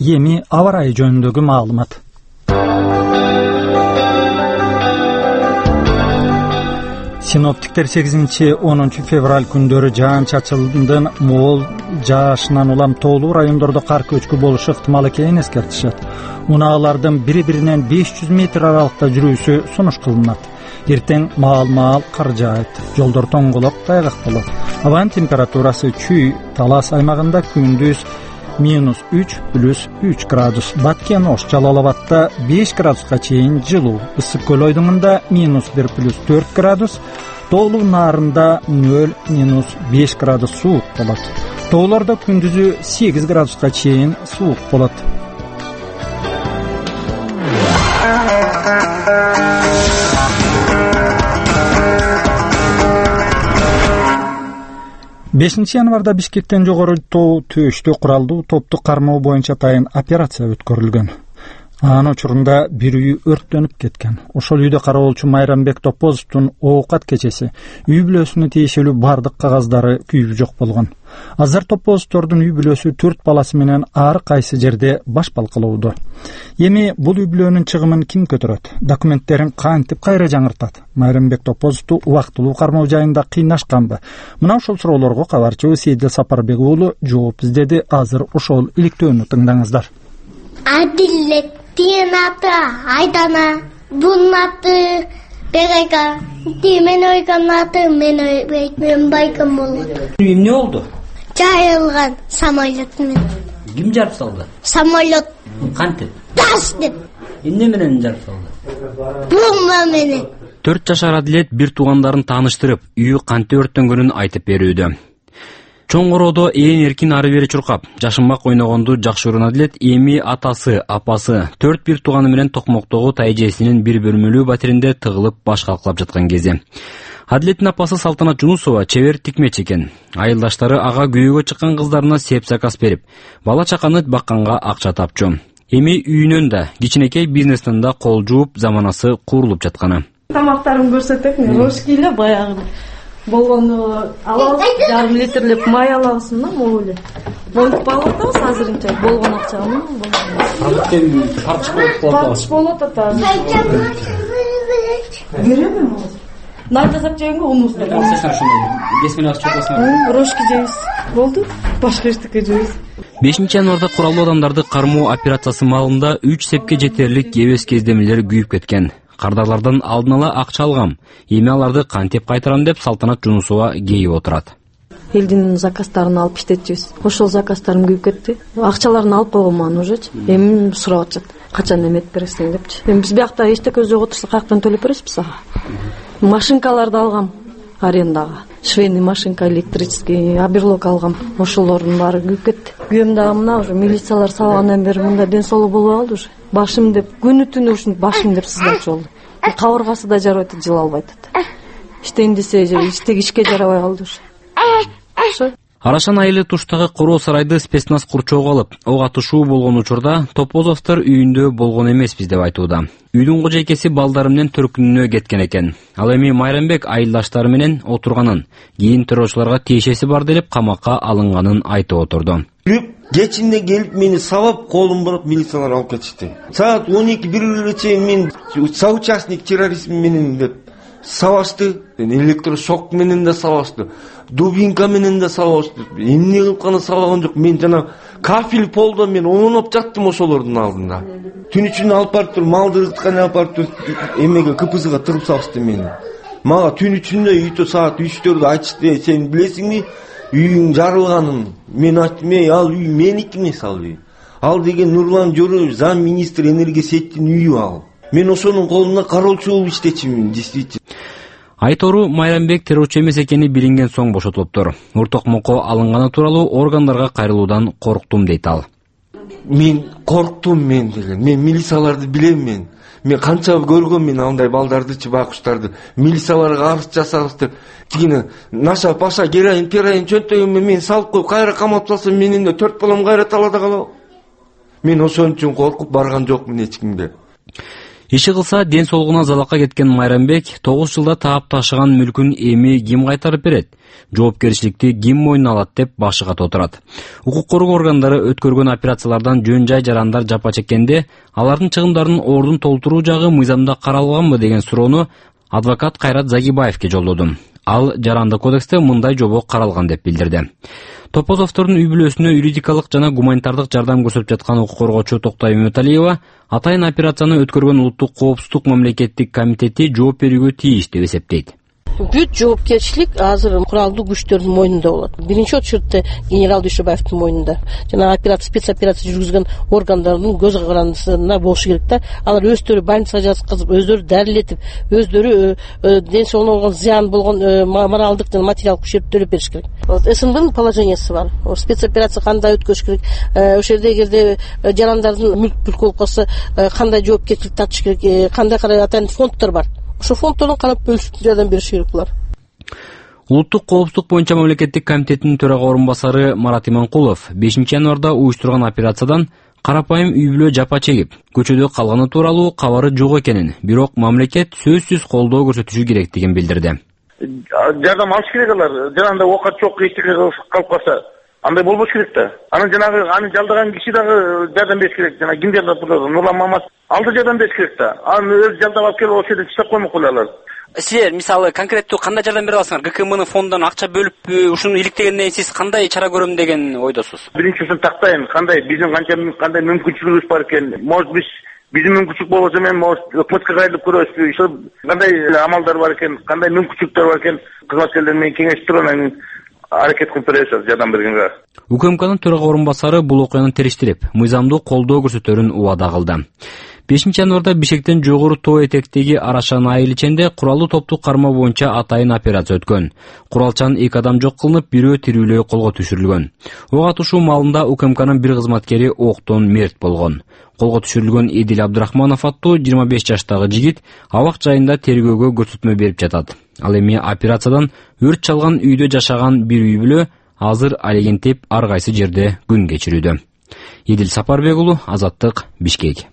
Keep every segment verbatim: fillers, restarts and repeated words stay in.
эми аба ырайы жөнүндөгү маалымат. Синоптиктер сегизинчи онунчу февраль күндөрү жаан-чачындын мол жаашынан улам тоолуу райондордо кар көчкү болушу ыктымал экенин эскертишет. Унаалардын бири-биринен беш жүз метр аралыкта жүрүүсү сунуш кылынат. Эртең маал-маал кар жаайт, жолдор тоңголоп тайгак болот. Абанын температурасы Чүй, Талас аймагында күндүз минус үч плюс үч градус, Баткен, Ош, Жалал Абадта беш градуска чейин жылуу, Ысык көл ойдуңунда минус бир плюс төрт градус, Тоолуу Наарында нөл минус беш градус суук болот. Тоолордо күндүзү сегиз градуска чейин суук болот. бешинчи январда Бишкектен жогору тоо төштө куралдуу топту кармоо боюнча тайын операция өткөрүлгөн. Анын учурунда бир үй өрттөнүп кеткен. Ошол үйдө кароолчу Майрамбек Топозовдун оокат кечеси үй бүлөсүнө тиешелүү бардык кагаздары күйүп жок болгон. Азыр Топозовдордун үй бүлөсү төрт баласы менен ар кайсы жерде баш балкалоодо. Эми бул үй бүлөнүн чыгымын ким көтөрөт? Документтерин кантип кайра жаңыртат? Майрамбек Топозовду убактылуу кармоо жайында кыйнашканбы? Мына ошол суроолорго кабарчыбыз Сейдил Сапарбек уулу жооп издеди. Азыр ошол иликтөөнү тыңдаңыздар. Адилеттин аты Айдана, бунун аты Берека, мен ойган аты мен ойбайтын байкам болот. Эмне болду? Жайылган самолет менен. Ким жарып салды? Самолет. Кантип? Тас деп. Эмне менен жарып салды? Бомба менен. төрт жашар Адилет бир туугандарын тааныштырып, үйү кантип өрттөнгөнүн айтып берүүдө. Чоң ороодо ээн эркин ары бери чуркап, жашынмак ойногонду жакшы көргөн Адилет эми атасы, апасы, төрт бир тууганы менен Токмоктогу тайжесинин бир бөлмөлүү батиринде тыгылып баш калкалап жаткан кезде. Адилеттин апасы Салтанат Жунусова чебер тикмечи экен. Айылдаштары ага күйөөгө чыккан кыздарына сеп заказ берип, бала чаканы бакканга акча тапчу. Эми үйүнөн да, кичинекей бизнестен да кол жууп, заманасы курулуп жатканы. Тамактарын көрсөтөк, рошкиле баягы болгону алабыз, жарым литрлеп май алабыз да, могу эле. Болуп балатабыз азырынча болгон акчаны. Азыр тартыш болуп калат. Болот ата. Береби? Нар жасап жегенге унубуз да. Бесмен акча чокосуна. Рошки жейбиз. Болду. Башка эчтеке жейбиз. бешинчи январда куралдуу адамдарды кармоо операциясы маалында үч сепке жетерлик эбес кездемелер күйүп кеткен. Кардарлардан алдын ала акча алгам. Эми аларды кантип кайтарам деп Салтанат Жунусова кейип отурат. Элдин заказдарын алып иштетчүбүз. Ошол заказдарым күйүп кетти. Акчаларын алып койгонмун уже. Эми сурап атышат. Качан эметип бересиң депчи. Эми биз биякта эчтеке жок отурса каяктан төлөп бересиз ага? Машинкаларды алгам арендага. Швейный машинка, электрический, аберлок алгам. Ошолордун баары күйүп кетти. Күйөөм дагы мына уже милициялар салгандан бери мында ден соолугу болбой калды уже. Башым деп күнү түнү ушинтип башым деп сыздачу болду. Кабыргасы да жарабай атат, жыла албай атат. Иштейин десе иштеги ишке жарабай калды уже. Арашан айылы туштагы Короо сарайды спецназ курчоого алып, ок атышуу болгон учурда Топозовдор үйүндө болгон эмеспиз деп айтууда. Үйдүн кожойкеси балдары менен төркүнүнө кеткен экен. Ал эми Майрамбек айылдаштары менен отурганын, кийин террорчуларга тиешеси бар деп камакка алынганын айтып отурду. Кечинде келип мени сабап колум буруп милициялар алып кетишти. Саат он эки бирге чейин мен соучастник терроризм менен деп сабашты. Электрошок менен да сабашты. Дубинка менен да сабашты. Эмне кылып кана сабаган жок. Мен жана кафель полдо мен оңоноп жаттым ошолордун алдында. Түн үчүн алып барып туруп малды ырытканы алып барып туруп эмеге КПЗга тыгып салышты мени. Мага түн үчүндө үйдө саат үчтөрдө айтышты. Сен билесиңби? Үйүң жарылганын. Мен айттым, "Эй, ал үй меники эмес ал үй. Ал деген Нурлан Жоров, зам министр энергия сеттин үйү ал. Мен ошонун колунда кароолчу болуп иштечимин, действительно." Айтору Майрамбек террорчу эмес экени билинген соң бошотулуптур. Уртокмокко алынганы тууралуу органдарга кайрылуудан корктум дейт ал. Мен корктум мен деле. Мен милицияларды билем мен. Мен канча көргөм мен андай балдардычы, байкуштарды. Милицияларга арыз жасабыз деп. Кийин наша паша героин, пероин чөнтөгүмө мен салып коюп кайра камап салсам менин да төрт балам кайра талада калабы. Мен ошон үчүн коркуп барган жокмун эч кимге. Иши кылса ден соолугуна залалга кеткен Майрамбек тогуз жылда таап ташыган мүлкүн эми ким кайтарып берет? Жоопкерчиликти ким мойнуна алат деп башы ката отурат. Укук коргоо органдары өткөргөн операциялардан жөн жай жарандар жапа чеккенде, алардын чыгымдарын ордун толтуруу жагы мыйзамда каралганбы деген суроону адвокат Кайрат Загибаевке жолдодум. Ал жарандык кодексте мындай жобо каралган деп билдирди. Топозовдордун үй бүлөсүнө юридикалык жана гуманитардык жардам көрсөтүп жаткан укук коргоочу Токтой Үмөталиева атайын операцияны өткөргөн Улуттук коопсуздук мамлекеттик комитети жооп берүүгө тийиш деп эсептейт. Бүт жоопкерчилик азыр куралдуу күчтөрдүн мойнунда болот. Биринчи очередте генерал Дүйшөбаевдин мойнунда. Жана операция, спецоперация жүргүзгөн органдардын көз карандысында болушу керек да. Алар өздөрү больницага жаткызып, өздөрү дарилетип, өздөрү ден соолугуна болгон зыян болгон моралдык жана материалдык күчтөрдү төлөп бериш керек. Вот СМБнын положениясы бар. Спецоперация кандай өткөрүш керек? Ошол жерде эгерде жарандардын мүлк бүлк болуп калса, кандай жоопкерчилик тартыш керек? Кандай карай атайын фонддор бар. Ошо фонддордон карап бөлүшүп жардам бериш керек булар. Улуттук коопсуздук боюнча мамлекеттик комитеттин төрага орун басары Марат Иманкулов бешинчи январда уюштурган операциядан карапайым үй бүлө жапа чегип, көчөдө калганы тууралуу кабары жок экенин, бирок мамлекет сөзсүз колдоо көрсөтүшү керектигин билдирди. Жардам алыш керек алар. Жанагы оокат жок эчтеке калып калса, андай болбош керек да. Анын жанагы аны жалдаган киши дагы жардам бериш керек. Жана ким жардам берет? Нурлан Мамат алды жардам бериш керек да. Аны өз жалдап алып келип ошол жерде чыгып коймок кылалар. Силер мисалы конкреттүү кандай жардам бере аласыңар? ГКМнын фондунан акча бөлүп, ушуну иликтегенден сиз кандай чара көрөм деген ойдосуз? Биринчисин тактайын, кандай биздин канча кандай мүмкүнчүлүгүбүз бар экен. Может биз биздин мүмкүнчүлүк болбосо мен өкмөткө кайрылып көрөбүзбү? Ошо кандай амалдар бар экен, кандай мүмкүнчүлүктөр бар экен? Кызматкерлер менен кеңешип туруп анан аракет кылып беребиз жардам бергенге. УКМКнын төрага орун басары бул окуяны териштирип, мыйзамдуу колдоо көрсөтөрүн убада кылды. бешинчи январда Бишкектен жогору тоо этектеги Арашан айыл ичинде куралдуу топтук карма боюнча атайын операция өткөн. Куралчан эки адам жок кылынып, бирөө тирүүлөй колго түшүрүлгөн. Ок атышуу маалында УКМКнын бир кызматкери октон мерт болгон. Колго түшүрүлгөн Эдил Абдрахманов аттуу жыйырма беш жаштагы жигит абак жайында тергөөгө көрсөтмө берип жатат. Ал эми операциядан өрт чалган үйдө жашаган бир үй бүлө азыр алегентип ар кайсы жерде күн кечирүүдө. Эдил Сапарбек уулу, Азаттык, Бишкек.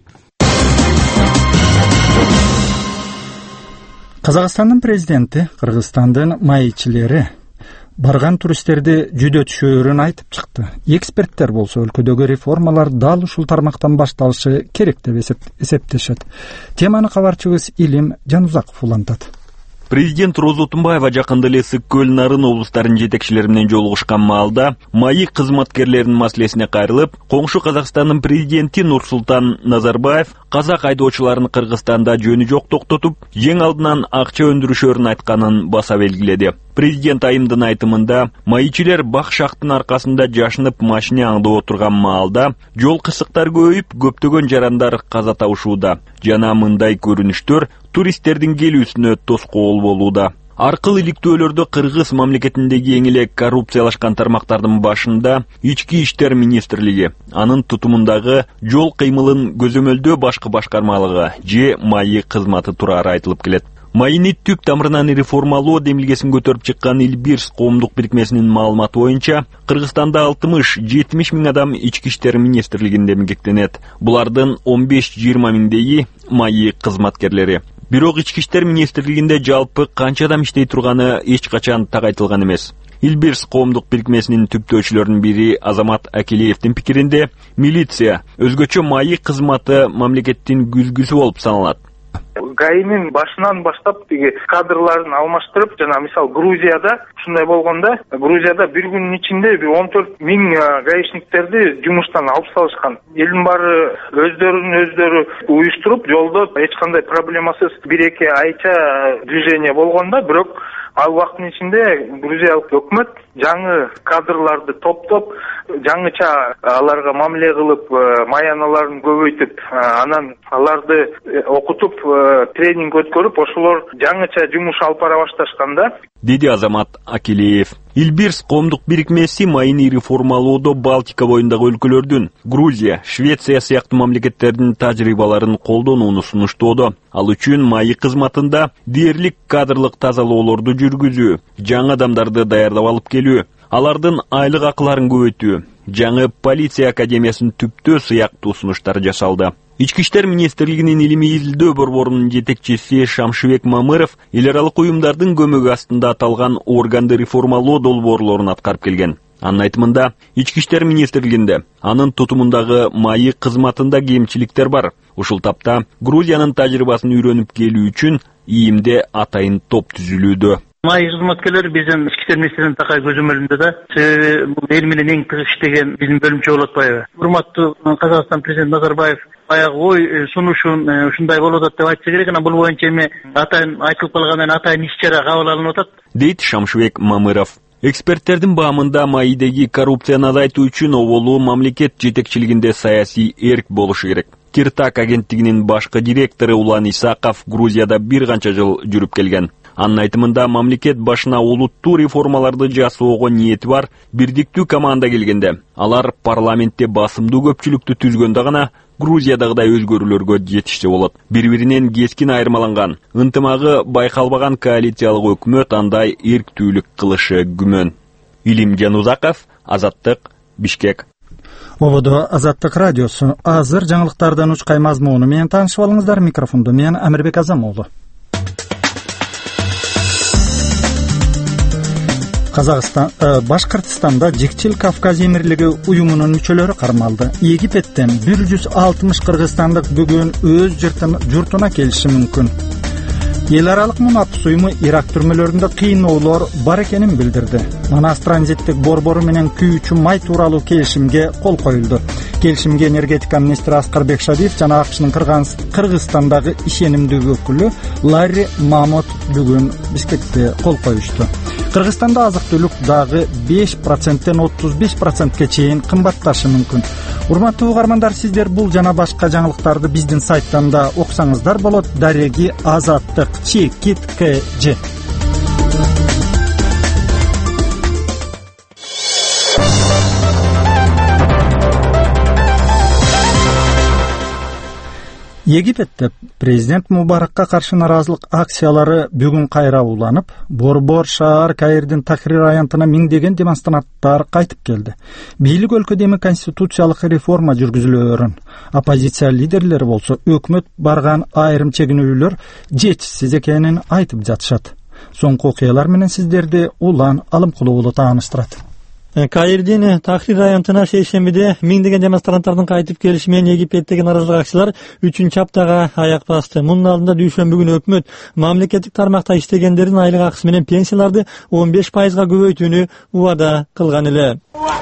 Казакстандын президенти Кыргызстандын маекчилери барган туристтерди жүдөтүшөөрүн айтып чыкты. Эксперттер болсо өлкөдөгү реформалар дал ушул тармактан башталышы керек деп эсептешет. Теманы кабарчыбыз Илим Жанузаков улантат. Президент Роза Тумбаева жакында эле Ысык-Көл, Нарын облустарынын жетекчилери менен жолугушкан маалда маек кызматкерлеринин маселесине кайрылып, коңшу Казакстандын президенти Нурсултан Назарбаев казак айдоочуларын Кыргызстанда жөнү жок токтотуп, ең алдынан акча өндүрүшөрүн айтканын баса белгиледи. Президент айымдын айтымында, маичилер бак шактын аркасында жашынып машине аңдып отурган маалда жол кысыктар көбөйүп, көптөгөн жарандар каза табышууда. Жана мындай көрүнүштөр туристтердин келүүсүнө тоскоол болууда. Аркыл иликтөөлөрдө Кыргыз мамлекетиндеги эң эле коррупциялашкан тармактардын башында Ички иштер министрлиги, анын тутумундагы жол кыймылын көзөмөлдөө башкы башкармалыгы же маек кызматы турары айтылып келет. Майыны түп тамырынан реформалоо демилгесин көтөрүп чыккан Илбирс коомдук бирикмесинин маалыматы боюнча, Кыргызстанда алтымыш жетимиш миң адам ички иштер министрлигинде эмгектенет. Булардын он беш жыйырма миңдеги маек кызматкерлери. Бирок ички иштер министрлигинде жалпы канча адам иштей турганы эч качан так айтылган эмес. Илбирс коомдук бирикмесинин түптөөчүлөрүнүн бири Азамат Акилиевдин пикиринде, милиция өзгөчө маек кызматы мамлекеттин күзгүсү болуп саналат. ГАИнин башынан баштап тиги кадрларын алмаштырып, жана мисал Грузияда ушундай болгондо, Грузияда бир күнүн ичинде бир он төрт миң гаишниктерди жумуштан алып салышкан. Элдин баары өздөрүн өздөрү уюштуруп, жолдо эч кандай проблемасыз бир эки айча движение болгондо, бирок ал убакыттын ичинде Грузиялык өкмөт жаңы кадрларды топтоп, жаңыча аларга мамиле кылып, маяналарын көбөйтүп, анан аларды окутуп, тренинг өткөрүп, ошолор жаңыча жумуш алып бара башташканда, деди Азамат Акилиев. Илбирс коомдук бирикмеси майыны реформалоодо Балтика боюндагы өлкөлөрдүн, Грузия, Швеция сыяктуу мамлекеттердин тажрыйбаларын колдонууну сунуштоодо. Ал үчүн маек кызматында дээрлик кадрлык тазалоолорду жүргүзүү, жаңы адамдарды даярдап алып келүү, алардын айлык акыларын көбөйтүү, жаңы полиция академиясын түптөө сыяктуу сунуштар жасалды. Ички иштер министрлигинин илимий изилдөө борборунун жетекчиси Шамшыбек Мамыров эл аралык уюмдардын көмөгү астында аталган органды реформалоо долбоорлорун аткарып келген. Анын айтымында, ички иштер министрлигинде анын тутумундагы майы кызматында кемчиликтер бар. Ушул тапта Грузиянын тажрыйбасын үйрөнүп келүү үчүн ИИМде атайын топ түзүлүүдө. Май кызматкерлери биздин ички иштер министрлигинин такай көзөмөлүндө да себеби бул эл менен эң тыгыз иштеген биздин бөлүмчө болуп атпайбы. Урматтуу Казакстан президенти Назарбаев баягы ой сунушун ушундай болуп атат деп айтса керек, анан бул боюнча эми атайын айтылып калгандан атайын иш чара кабыл алынып атат, дейт Шамшыбек Мамыров. Эксперттердин баамында майдеги коррупцияны азайтуу үчүн оболу мамлекет жетекчилигинде саясий эрк болушу керек. Киртак агенттигинин башкы директору Улан Исаков Грузияда бир канча жыл жүрүп келген. Анын айтымында мамлекет башына улуттуу реформаларды жасоого ниети бар бирдиктүү команда келгенде, алар парламентте басымдуу көпчүлүктү түзгөндө гана Грузиядагыдай өзгөрүүлөргө жетишсе болот. Бири-биринен кескин айырмаланган, ынтымагы байкалбаган коалициялык өкмөт андай эрктүүлүк кылышы күмөн. Илимжан Узаков, Азаттык, Бишкек. Ободо Азаттык радиосу. Азыр жаңылыктардан учкай мазмуну менен таанышып алыңыздар. Микрофондо мен Амирбек Азамоğlu. Казакстан, Башкортостанда Жекчил Кавказ Эмирлиги уюмунун мүчөлөрү кармалды. Египеттен бир жүз алтымыш кыргызстандык бүгүн өз журтуна келиши мүмкүн. Эл аралык мунапыс уюму Ирак түрмөлөрүндө кыйноолор бар экенин билдирди. Манас транзиттик борбору менен күйүүчү май тууралуу келишимге кол коюлду. Келишимге энергетика министри Аскарбек Шадиев жана АКШнын Кыргызстандагы ишенимдүү өкүлү Ларри Мамот бүгүн Бишкекте кол коюшту. Кыргызстанда азык-түлүк дагы беш проценттен отуз беш процентке чейин кымбатташы мүмкүн. Урматтуу угармандар, сиздер бул жана башка жаңылыктарды биздин сайттан да окусаңыздар болот. Дареги Азаттык Чекит КЖ. Египетте президент Мубаракка каршы наразылык акциялары бүгүн кайра уланып, Борбор шаар Каирдин Тахрир аянтына миңдеген демонстранттар кайтып келди. Бийлик өлкөдө эми конституциялык реформа жүргүзүлөөрүн, оппозиция лидерлери болсо өкмөт барган айрым чегинүүлөр жетишсиз экенин айтып жатышат. Соңку окуялар менен сиздерди Улан Алымкулуу тааныштырат. Каирдин Тахрир аянтына шейшембиде миңдеген демонстранттардын кайтып келиши менен Египеттеги наразылык акциялар үчүнчү аптага аяк басты. Мунун алдында дүйшөмбү күнү өкмөт мамлекеттик тармакта иштегендердин айлык акысы менен пенсияларды он беш пайызга көбөйтүүнү убада кылган эле.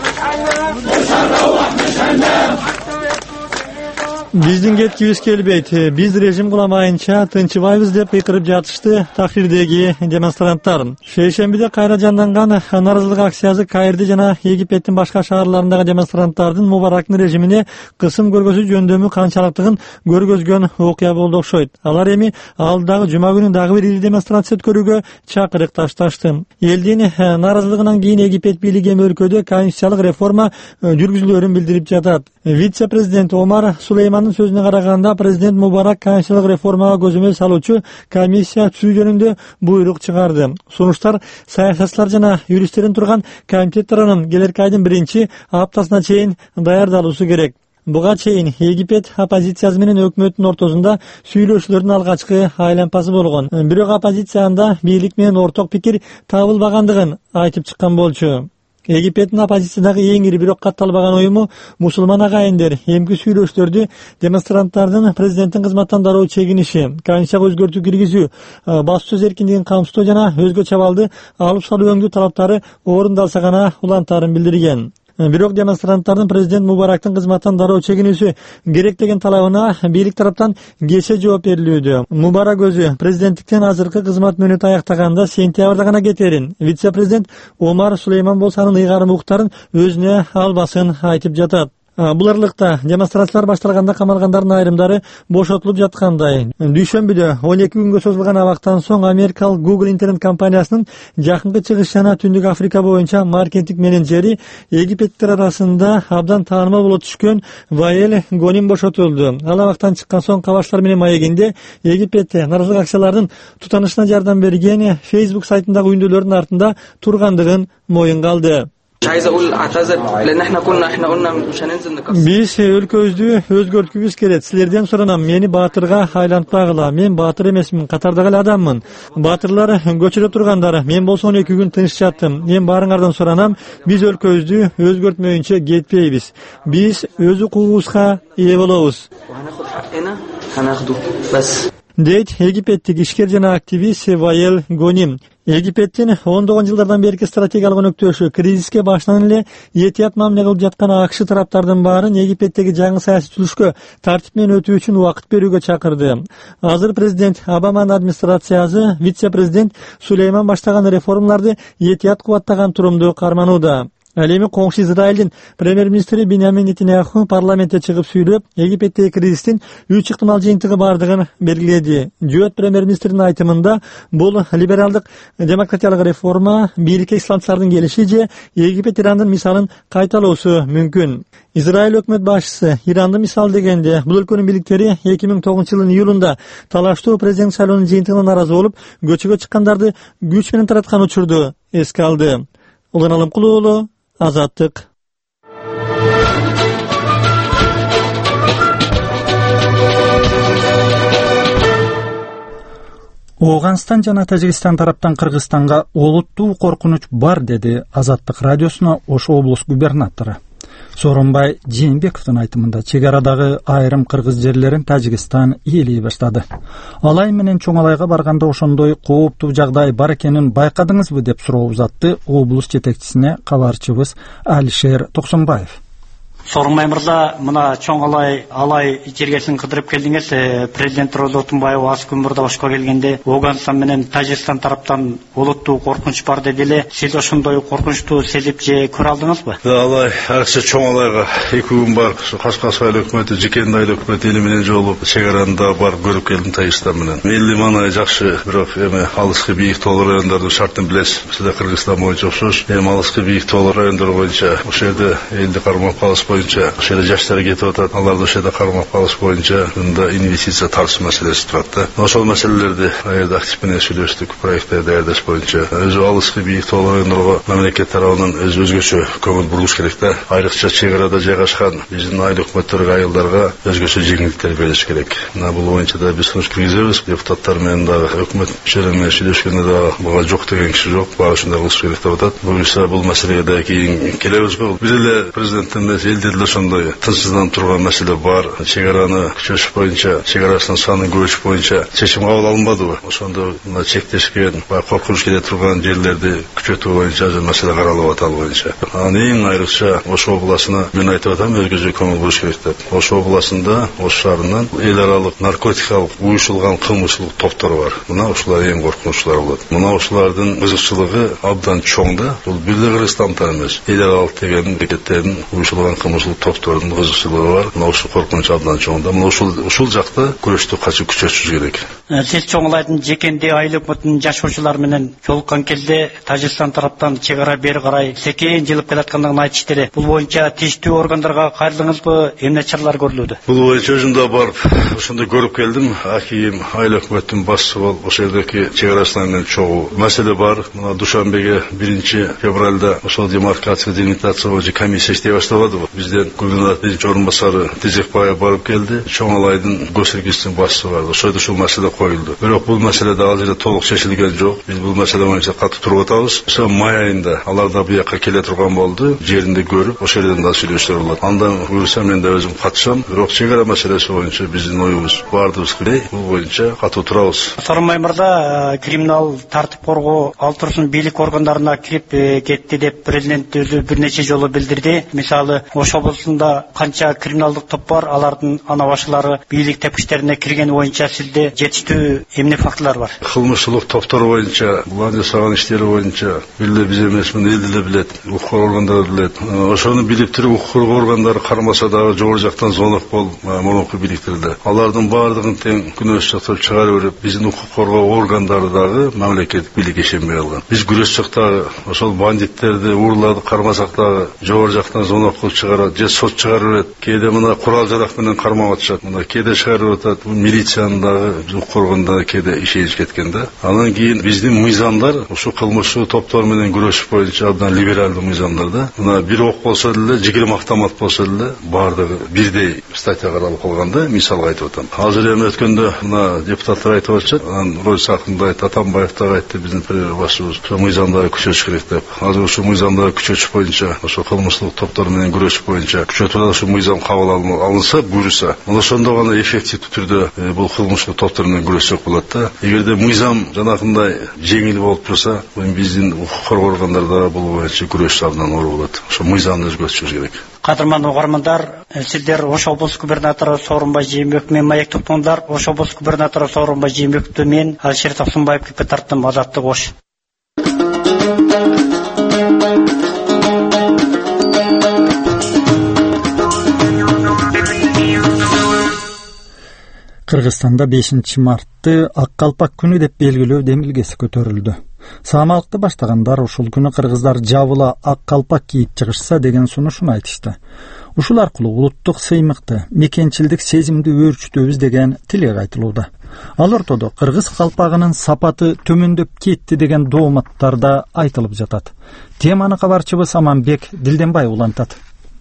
Биздин кеткибиз келбейт. Биз режим куламайынча тынчыбайбыз деп кыйкырып жатышты Тахрирдеги демонстранттар. Шейшембиде кайра жанданган наразылык акциясы Каирде жана Египеттин башка шаарларындагы демонстранттардын Мубарактын режимине кысым көргөзүү жөндөмү канчалыктыгын көргөзгөн окуя болду окшойт. Алар эми алдагы жума күнү дагы бир ири демонстрация өткөрүүгө чакырык ташташты. Элдин наразылыгынан кийин Египет бийлиги эми өлкөдө конституциялык реформа жүргүзүлөөрүн билдирип жатат. Вице-президент Омар Сулеймандын сөзүнө караганда, президент Мубарак конституциялык реформага көзөмөл салуучу комиссия түзүү жөнүндө буйрук чыгарды. Сунуштар саясатчылар жана юристтердин турган комитет тарабынан келерки айдын биринчи аптасына чейин даярдалуусу керек. Буга чейин Египет оппозициясы менен өкмөттүн ортосунда сүйлөшүүлөрдүн алгачкы айлампасы болгон. Бирок оппозициянда бийлик менен орток пикир табылбагандыгын айтып чыккан болчу. Египеттин оппозициядагы эң ири бирок катталбаган уюму мусулман агайындер эмки сүйлөшүүлөрдү демонстранттардын президенттин кызматтан дароо чегиниши, конституцияга өзгөртүү киргизүү, басуу сөз эркиндигин камсыздоо жана өзгө чабалды алып салуу өңдүү талаптары орундалса гана улантаарын билдирген. Бирок демонстранттардын президент Мубарактын кызматтан дароо чегинүүсү керек деген талабына бийлик тараптан кече жооп берилүүдө. Мубарак өзү президенттиктен азыркы кызмат мөөнөтү аяктаганда сентябрда гана кетерин, вице-президент Омар Сулейман болсо анын ыйгарым укуктарын өзүнө албасын айтып жатат. Буларлыкта демонстрациялар башталганда камалгандардын айрымдары бошотулуп жаткандай. Дүйшөмбүдө он эки күнгө созулган абактан соң америкалык Google интернет компаниясынын жакынкы чыгыш жана Түндүк Африка боюнча маркетинг менеджери Египеттер арасында абдан таанымал боло түшкөн Ваэль Гоним бошотулду. Ал абактан чыккан соң кабарчылар менен маегинде Египетте наразылык акциялардын тутанышына жардам берген Facebook сайтындагы үндөлөрдүн артында тургандыгын моюнга алды. Биз өлкөбүздү өзгөрткүбүз керек. Силерден суранам, мени баатырга айлантпагыла. Мен баатыр эмесмин, катардагы эле адаммын. Баатырлар көчөрө тургандар. Мен болсо он эки күн тыныч жаттым. Мен баарыңардан суранам, биз өлкөбүздү өзгөртмөйүнчө кетпейбиз. Биз өз укугубузга ээ болобуз. Дейт Египеттик ишкер жана активист Ваел Гоним. Египеттин ондогон жылдардан берки стратегиялык өнөктөшү кризиске башынан эле этият мамиле кылып жаткан АКШ тараптардын баарын Египеттеги жаңы саясий түзүлүшкө тартип менен өтүү үчүн убакыт берүүгө чакырды. Азыр президент Обаманын администрациясы вице-президент Сулейман баштаган реформаларды этият кубаттаган турумду карманууда. Ал эми коңшу Израилдин премьер-министри Биньямин Нетаньяху парламентте чыгып сүйлөп, Египеттеги кризистин үч ыктымал жыйынтыгы бардыгын белгиледи. Жөөт премьер-министрдин айтымында бул либералдык демократиялык реформа бийликке исламчылардын келиши же Египет Ирандын мисалын кайталоосу мүмкүн. Израиль өкмөт башчысы Ирандын мисалы дегенде, бул өлкөнүн бийликтери эки миң тогузунчу жылдын июлунда талаштуу президент шайлоонун жыйынтыгына наразы болуп, көчөгө чыккандарды күч менен тараткан учурду эске алды. Улан Алымкулуу уулу, Азаттык. Ооганстан жана Тажикстан тараптан Кыргызстанга олуттуу коркунуч бар, деди Азаттык радиосуна Ош облус губернатору. Сооронбай Жээнбековдун айтымында чек арадагы айрым кыргыз жерлерин Тажикстан ээлей баштады. Алай менен Чоңалайга барганда ошондой кооптуу жагдай бар экенин байкадыңызбы деп суроо узатты облус жетекчисине кабарчыбыз Алишер Токсонбаев. Сооронбай мырза, мына Чоңалай алай жергесин кыдырып келдиңиз. Президент Роза Отунбаева аз күн мурда Ошко келгенде Ооганстан менен Тажикстан тараптан олуттуу коркунуч бар деди эле. Сиз ошондой коркунучту сезип же көрө алдыңызбы? Алай акча Чоңалайга эки күн бар, Кашкасай өкмөтү, Жекендай өкмөтү эли менен жолугуп, чек арада барып көрүп келдим Тажикстан менен. Милли маанай жакшы, бирок эми алыскы бийик тоолуу райондордун шартын билесиз. Сизде Кыргызстан боюнча окшош. Эми алыскы бийик тоолуу райондор боюнча ошол жерде элди кармап калыш боюнча, ошол жерде жаштар кетип атат, аларды ошол жерде кармап калыш боюнча мында инвестиция тартыш маселеси турат да. Ошол маселелерди аерде актив менен сүйлөштүк, проекттер даярдаш боюнча. Өзү алыскы бийик тоолуу райондорго мамлекет тарабынан өз өзгөчө көңүл бурулуш керек да. Айрыкча чек арада жайгашкан биздин айыл өкмөттөргө, айылдарга өзгөчө жеңилдиктер бериш керек. Мына бул боюнча да биз сунуш киргизебиз. Депутаттар менен дагы өкмөт мүчөлөрү менен сүйлөшкөндө дагы буга жок деген киши жок, баары ушундай кылыш керек деп атат. Буюрса бул маселеге да кийин келебиз го. Биз эле президенттен эмес, элде деле ошондой тынчсызданып турган маселе бар. Чек араны күчөтүш боюнча, чек арасынын санын көбөйтүш боюнча чечим кабыл алынбадыбы? Ошондо мына чектешкен, баягы коркунуч келе турган жерлерди күчөтүү боюнча маселе каралып атат боюнча. Анан эң айрыкча Ош областына мен айтып атам, өзгөчө көңүл буруш керек деп. Ош областында, Ош шаарынан эл аралык наркотикалык уюшулган кылмышлык топтор бар. Мына ушулар эң коркунучтуу болот. Мына ушулардын кызыкчылыгы абдан чоң да. Бул бир эле Кыргызстанда эмес, эл аралык деген мамлекеттердин уюшулган кылмышлык топторунун кызыкчылыгы бар. Мына ушул коркунуч абдан чоң да. Мына ушул ушул жакта күрөштү качып күчөтүш керек. Сиз Чоңалайдын Жекенде айыл өкмөтүнүн жашоочулары менен жолуккан кезде Тажикстан тараптан чек ара бери карай секен жылып келаткандыгын айтыштыр. Бул боюнча тийиштүү органдарга кайрылдыңызбы? Эмне чаралар көрүлүүдө? Бул боюнча өзүм да барып ошондо көрүп келдим. Аким айыл өкмөтүнүн башчысы болуп ошол жердеги чек арасынан менен чогуу маселе бар. Мына Душанбеге биринчи февралда ошол демаркация, делимитация боюнча комиссия иштей баштабадыбы? Бизден губернатор биринчи орун басары Тезекбаев барып келди. Чоңалайдын госрегистринин башчысы бар. Ошол ушул маселе коюлду. Бирок бул маселе да азыр толук чечилген жок. Биз бул маселе боюнча катуу туруп атабыз. Ошо май айында алар да буяка келе турган болду. Жеринде көрүп, ошол жерден да сүйлөшүлөр болот. Андан буюрса мен да өзүм катышам. Бирок чек ара маселеси боюнча биздин оюбуз баардыгыбыз килей. Бул боюнча катуу турабыз. Сооронбай мырза, криминал тартип коргоо ал турсун бийлик органдарына кирип кетти деп президент өзү бир нече жолу билдирди. Мисалы, Ош облусунда канча криминалдык топ бар, алардын ана башчылары бийлик тепкичтерине киргени боюнча сизде жетиштүү эмне фактылар бар? Кылмышлык топтор боюнча, булар жасаган иштери боюнча бир биз эмес, муну эл деле билет, укук органдары билет. Ошону билип туруп укук органдары кармаса дагы жогору жактан звонок болуп, мурунку бийликтерде алардын баардыгын тең күнөөс чактап чыгара берип, биздин укук коргоо органдары дагы мамлекеттик бийликке ишенбей калган. Биз күрөшчүк дагы ошол бандиттерди, урларды кармасак дагы жогору жактан звонок кылып чыгара барат, же сот чыгарып берет, кээде мына курал жарак менен кармап атышат, мына кээде чыгарып атат, милициянын дагы укук коргондагы кээде ишенич кеткен да. Анан кийин биздин мыйзамдар ушу кылмыштуу топтор менен күрөшүш боюнча абдан либералдуу мыйзамдар да. Мына бир ок болсо деле, жигирма автомат болсо деле баардыгы бирдей статья каралып калган да, мисалга айтып атам. Азыр эми өткөндө мына депутаттар айтып атышат, анан Рой Сакынбаев, Атамбаев дагы айтты, биздин премьер башчыбыз, ушу мыйзамдарды күчөтүш керек деп. Азыр ушу мыйзамдарды күчөтүш боюнча, ошо кылмыштык топтор менен күрөшүш боюнча күчөтүп ушу мыйзам кабыл алынса, буйруса, мына ошондо гана эффективдүү түрдө бул кылмыштык топтор менен күрөшсөк болот да. Эгерде мыйзам жанакындай жеңил болуп турса, биздин укук коргоо органдарда бул боюнча күрөш абдан оор болот. Ошо мыйзамды өзгөртүшүбүз керек. Кадырман угармандар, сиздер Ош облус губернатору Сооронбай Жээнбеков менен маек токтоңдар. Ош облус губернатору Сооронбай Жээнбековду мен Алишер Токсонбаевге тарттым. Азаттык Ош. Кыргызстанда бешинчи мартты Ак калпак күнү деп белгилөө демилгеси көтөрүлдү. Саамалыкты баштагандар ушул күнү кыргыздар жабыла ак калпак кийип чыгышса деген сунушун айтышты. Ушул аркылуу улуттук сыймыкты, мекенчилдик сезимди өөрчүтөбүз деген тилек айтылууда. Ал ортодо кыргыз калпагынын сапаты төмөндөп кетти деген дооматтар да айтылып жатат. Теманы кабарчыбыз Аманбек Дилденбай улантат.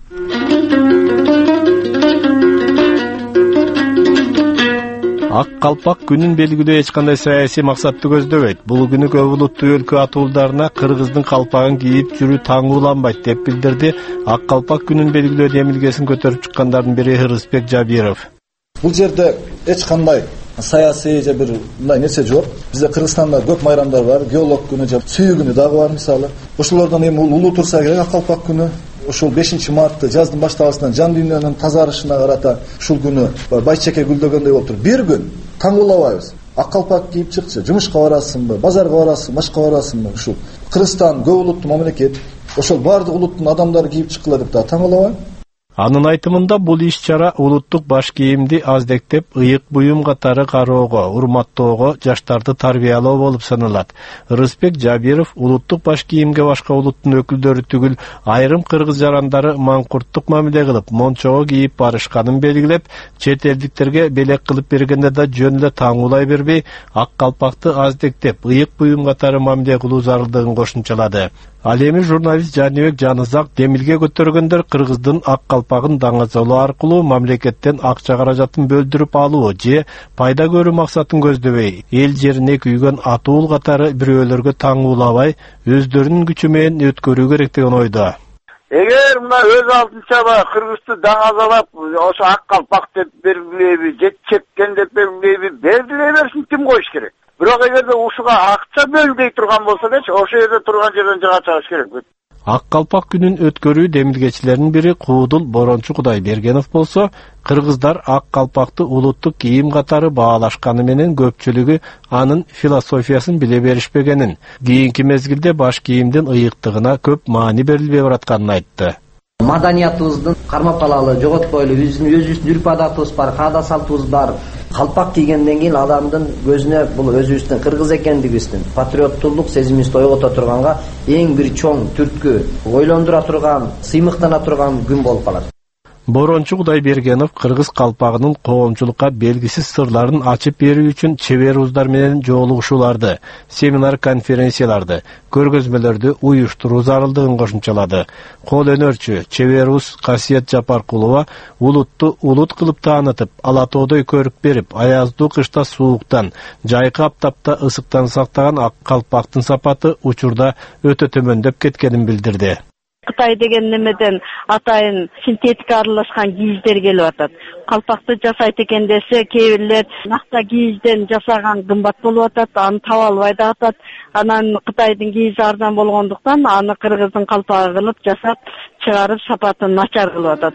Ак калпак күнүн белгилөө эч кандай саясий максатты көздөбөйт. Бул күнү көп улуттуу өлкө атуулдарына кыргыздын калпагын кийип жүрүү таңууланбайт деп билдирди Ак калпак күнүн белгилөө демилгесин көтөрүп чыккандардын бири Рыспек Жабиров. Бул жерде эч кандай саясий же бир мындай нерсе жок. Бизде Кыргызстанда көп майрамдар бар, геолог күнү же сүйүү күнү дагы бар мисалы. Ошолордон эми улуу турса керек Ак калпак күнү. Ушул бешинчи мартты жаздын башталышынан жан дүйнөнүн тазарышына карата ушул күнү байчеке гүлдөгөндөй болуп тур. Бир күн таңуулабайбыз. Ак калпак кийип чыкчы, жумушка барасыңбы, базарга барасыңбы, башка барасыңбы? Ушул Кыргызстан көп улуттуу мамлекет. Ошол бардык улуттун адамдары кийип чыккыла деп да таңуулабайбы? Анын айтымында бул иш-чара улуттук баш кийимди аздектеп, ыйык буюм катары кароого, урматтоого, жаштарды тарбиялоо болуп саналат. Рыспек Жабиров улуттук баш кийимге башка улуттун өкүлдөрү түгүл, айрым кыргыз жарандары маңкурттук мамиле кылып, мончого кийип барышканын белгилеп, чет элдиктерге белек кылып бергенде да жөн эле таңуулай бербей, ак калпакты аздектеп, ыйык буюм катары мамиле кылуу зарылдыгын кошумчалады. Ал эми журналист Жаныбек Жанызак демилге көтөргөндөр кыргыздын ак калпагын даңазалоо аркылуу мамлекеттен акча каражатын бөлдүрүп алуу же пайда көрүү максатын көздөбөй, эл жерине күйгөн атуул катары бирөөлөргө таңуулабай, өздөрүнүн күчү менен өткөрүү керек деген ойдо. Эгер мына өз алдынча кыргызды даңазалап, ошо ак калпак деп белгилейби, жетчепкен деп белгилейби, белгилей берсин, ким коюш керек? Бирок эгерде ушуга акча бөлбөй турган болсо дечи, ошо жерде турган жерден жыга чыгыш керек. Ак калпак күнүн өткөрүү демилгечилеринин бири Куудул Борончу Кудайбергенов болсо, кыргыздар ак калпакты улуттук кийим катары баалашканы менен көпчүлүгү анын философиясын биле беришпегенин, кийинки мезгилде баш кийимдин ыйыктыгына көп маани берилбей баратканын айтты. Маданиятыбыздын кармап калалы, жоготкойлу, өзүбүздүн үрп адатыбыз бар, каада салтыбыз бар. Калпак кийгенден кийин адамдын көзүнө бул өзүбүздүн кыргыз экендигибиздин, патриоттуулук сезимибизди ойгото турганга эң бир чоң түрткү, ойлондура турган, сыймыктана турган күн болуп калат. Борончу Кудайбергенов кыргыз калпагынын коомчулукка белгисиз сырларын ачып берүү үчүн чебер уздар менен жолугушууларды, семинар конференцияларды, көргөзмөлөрдү уюштуруу зарылдыгын кошумчалады. Кол өнөрчү чебер уз Касиет Жапаркулова улутту улут кылып таанытып, ала тоодой көрүп берип, аяздуу кышта сууктан, жайкы аптапта ысыктан сактаган ак калпактын сапаты учурда өтө төмөндөп кеткенин билдирди. Кытай деген немеден атайын синтетика аралашкан кийиздер келип атат. Калпакты жасайт экен десе, кээ бирлер накта кийизден жасаган кымбат болуп атат, аны таба албай да атат. Анан Кытайдын кийизи арзан болгондуктан аны кыргыздын калпагы кылып жасап чыгарып сапатын начар кылып атат.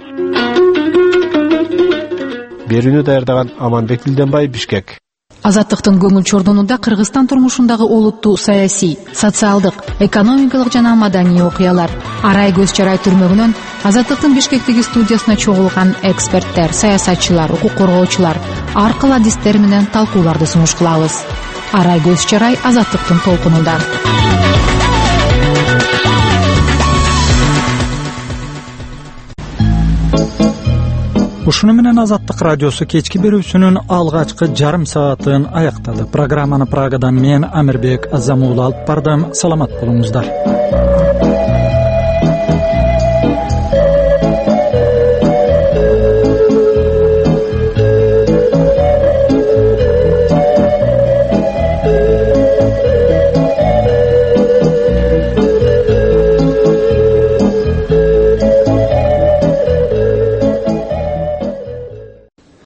Берүүнү даярдаган Аманбек Дилденбай, Бишкек. Азаттыктын көңүл чордонунда Кыргызстан турмушундагы олуттуу саясий, социалдык, экономикалык жана маданий окуялар. Арай көз чарай түрмөгүнөн Азаттыктын Бишкектеги студиясына чогулган эксперттер, саясатчылар, укук коргоочулар ар кыл адистер менен талкууларды сунуш кылабыз. Арай көз чарай Азаттыктын толкунунда. Ушуну менен Азаттык радиосу кечки берүүсүнүн алгачкы жарым саатын аяктады. Программаны Прагадан мен Амирбек Азамуулу алып бардым. Саламат болуңуздар.